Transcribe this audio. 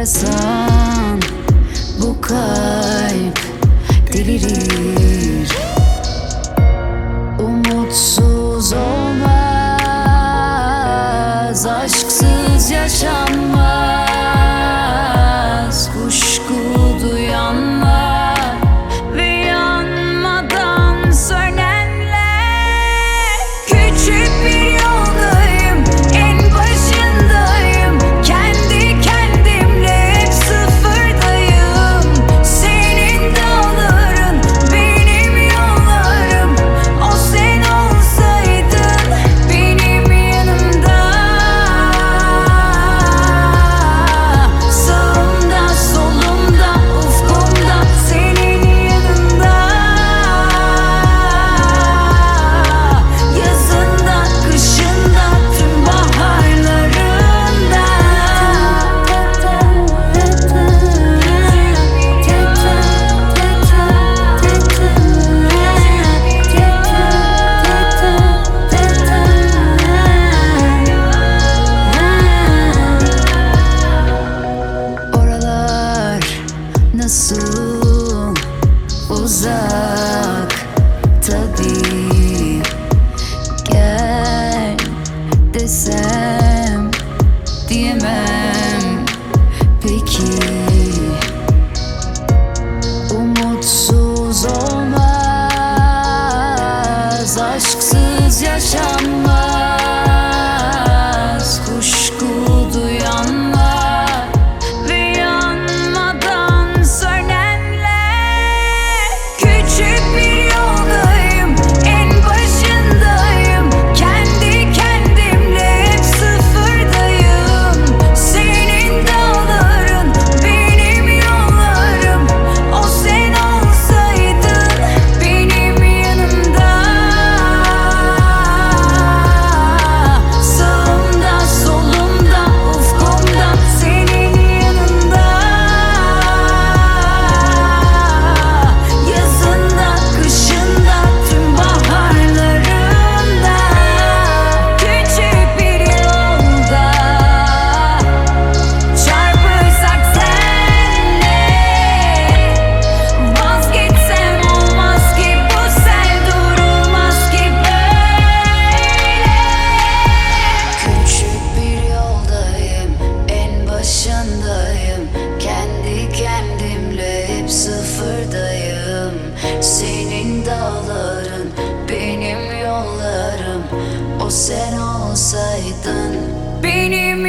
arasan bu kalp delirir. Umutsuz olmaz, aşksız yaşanmaz. Kuşku duyanlar ve yanmadan sönenler. Küçük bir yoldayım, en başındayım. Kendi kendimle hep sıfırdayım. Senin dağların, benim yollarım. O sen olsaydın benim yanımda. Sağımda, solumda, ufkumda, senin yanında. Yazında, kışında, tüm baharlarında. Oralar nasıl uzak tabii. Gel desem diyemem peki. Umutsuz olmaz, aşksız yaşanmaz. Kuşku duyanlar ve yanmadan sönenler. Küçük bir yoldayım, en başındayım. Kendi kendimle hep sıfırdayım. Senin dağların, benim yollarım. O sen olsaydın benim yanımda. Sağımda, solumda, ufkumda, senin yanında. Yazında, kışında, tüm baharlarında. Küçük bir yolda çarpırsak senle. Vazgeçsem olmaz ki, bu sel durulmaz ki böyle. Küçük bir yoldayım, en başındayım. Kendi kendimle hep sıfırdayım. Senin dağların, benim yollarım. O sen olsaydın benim